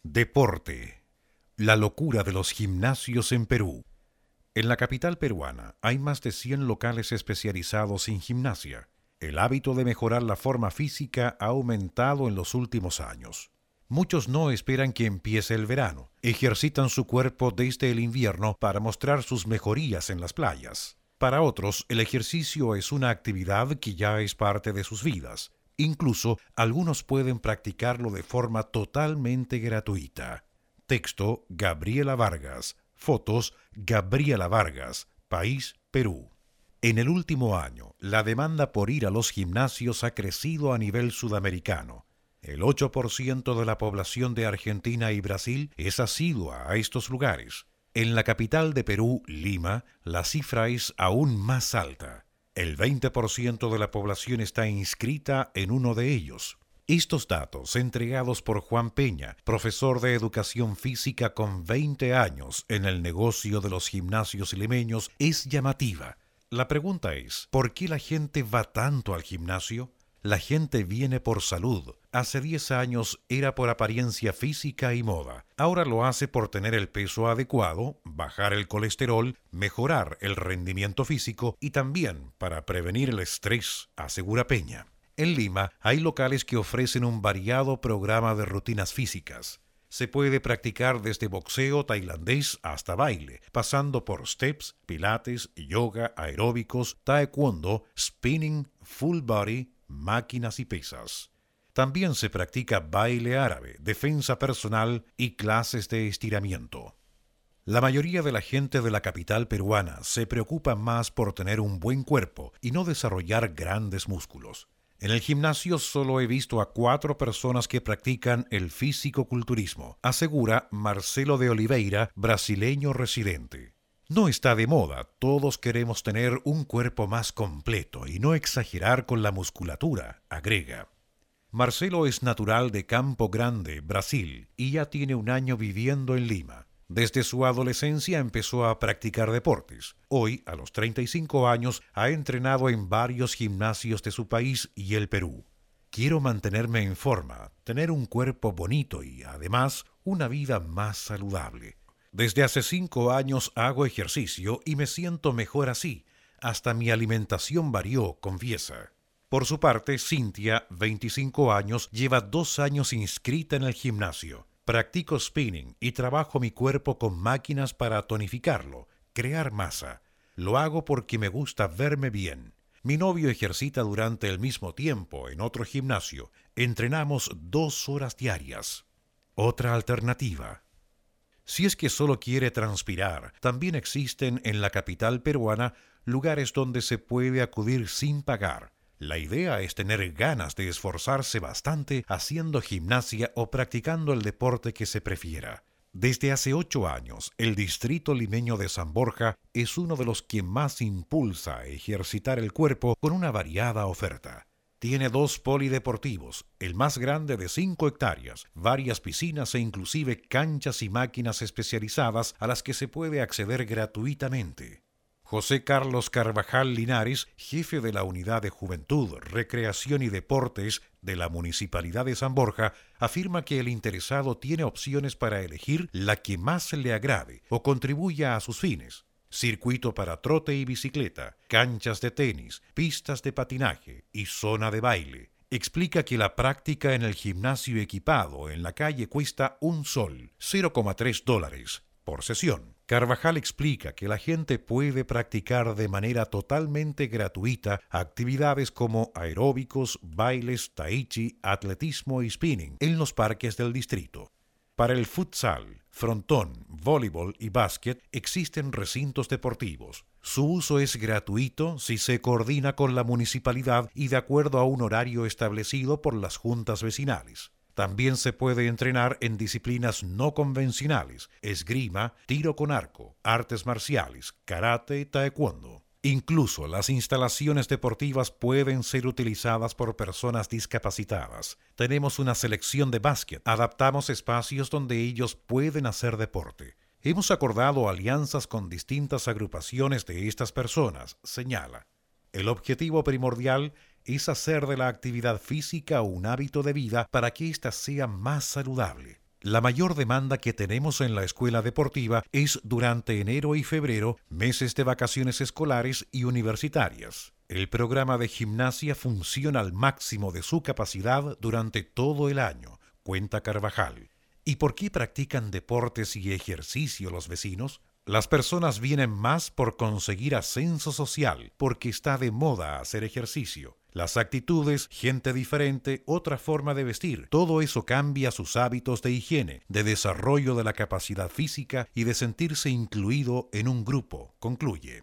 Deporte. La locura de los gimnasios en Perú. En la capital peruana hay más de 100 locales especializados en gimnasia. El hábito de mejorar la forma física ha aumentado en los últimos años. Muchos no esperan que empiece el verano. Ejercitan su cuerpo desde el invierno para mostrar sus mejorías en las playas. Para otros, el ejercicio es una actividad que ya es parte de sus vidas. Incluso, algunos pueden practicarlo de forma totalmente gratuita. Texto: Gabriela Vargas. Fotos: Gabriela Vargas. País: Perú. En el último año, la demanda por ir a los gimnasios ha crecido a nivel sudamericano. El 8% de la población de Argentina y Brasil es asidua a estos lugares. En la capital de Perú, Lima, la cifra es aún más alta. El 20% de la población está inscrita en uno de ellos. Estos datos, entregados por Juan Peña, profesor de educación física con 20 años en el negocio de los gimnasios limeños, es llamativa. La pregunta es, ¿por qué la gente va tanto al gimnasio? La gente viene por salud. Hace 10 años era por apariencia física y moda. Ahora lo hace por tener el peso adecuado, bajar el colesterol, mejorar el rendimiento físico y también para prevenir el estrés, asegura Peña. En Lima hay locales que ofrecen un variado programa de rutinas físicas. Se puede practicar desde boxeo tailandés hasta baile, pasando por steps, pilates, yoga, aeróbicos, taekwondo, spinning, full body, máquinas y pesas. También se practica baile árabe, defensa personal y clases de estiramiento. La mayoría de la gente de la capital peruana se preocupa más por tener un buen cuerpo y no desarrollar grandes músculos. En el gimnasio solo he visto a 4 personas que practican el físico-culturismo, asegura Marcelo de Oliveira, brasileño residente. No está de moda, todos queremos tener un cuerpo más completo y no exagerar con la musculatura, agrega. Marcelo es natural de Campo Grande, Brasil, y ya tiene un año viviendo en Lima. Desde su adolescencia empezó a practicar deportes. Hoy, a los 35 años, ha entrenado en varios gimnasios de su país y el Perú. Quiero mantenerme en forma, tener un cuerpo bonito y, además, una vida más saludable. Desde hace 5 años hago ejercicio y me siento mejor así. Hasta mi alimentación varió, confiesa. Por su parte, Cintia, 25 años, lleva 2 años inscrita en el gimnasio. Practico spinning y trabajo mi cuerpo con máquinas para tonificarlo, crear masa. Lo hago porque me gusta verme bien. Mi novio ejercita durante el mismo tiempo en otro gimnasio. Entrenamos 2 horas diarias. Otra alternativa. Si es que solo quiere transpirar, también existen en la capital peruana lugares donde se puede acudir sin pagar. La idea es tener ganas de esforzarse bastante haciendo gimnasia o practicando el deporte que se prefiera. Desde hace 8 años, el distrito limeño de San Borja es uno de los que más impulsa a ejercitar el cuerpo con una variada oferta. Tiene 2 polideportivos, el más grande de 5 hectáreas, varias piscinas e inclusive canchas y máquinas especializadas a las que se puede acceder gratuitamente. José Carlos Carvajal Linares, jefe de la Unidad de Juventud, Recreación y Deportes de la Municipalidad de San Borja, afirma que el interesado tiene opciones para elegir la que más le agrade o contribuya a sus fines. Circuito para trote y bicicleta, canchas de tenis, pistas de patinaje y zona de baile. Explica que la práctica en el gimnasio equipado en la calle cuesta $1, $0,3 por sesión. Carvajal explica que la gente puede practicar de manera totalmente gratuita actividades como aeróbicos, bailes, tai chi, atletismo y spinning en los parques del distrito. Para el futsal, frontón, voleibol y básquet existen recintos deportivos. Su uso es gratuito si se coordina con la municipalidad y de acuerdo a un horario establecido por las juntas vecinales. También se puede entrenar en disciplinas no convencionales, esgrima, tiro con arco, artes marciales, karate y taekwondo. Incluso las instalaciones deportivas pueden ser utilizadas por personas discapacitadas. Tenemos una selección de básquet. Adaptamos espacios donde ellos pueden hacer deporte. Hemos acordado alianzas con distintas agrupaciones de estas personas, señala. El objetivo primordial es hacer de la actividad física un hábito de vida para que ésta sea más saludable. La mayor demanda que tenemos en la escuela deportiva es durante enero y febrero, meses de vacaciones escolares y universitarias. El programa de gimnasia funciona al máximo de su capacidad durante todo el año, cuenta Carvajal. ¿Y por qué practican deportes y ejercicio los vecinos? Las personas vienen más por conseguir ascenso social, porque está de moda hacer ejercicio. Las actitudes, gente diferente, otra forma de vestir, todo eso cambia sus hábitos de higiene, de desarrollo de la capacidad física y de sentirse incluido en un grupo, concluye.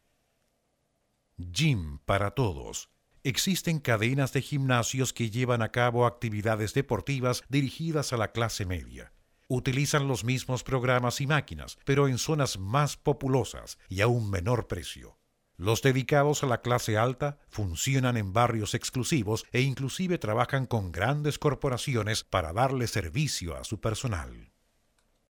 Gym para todos. Existen cadenas de gimnasios que llevan a cabo actividades deportivas dirigidas a la clase media. Utilizan los mismos programas y máquinas, pero en zonas más populosas y a un menor precio. Los dedicados a la clase alta funcionan en barrios exclusivos e inclusive trabajan con grandes corporaciones para darle servicio a su personal.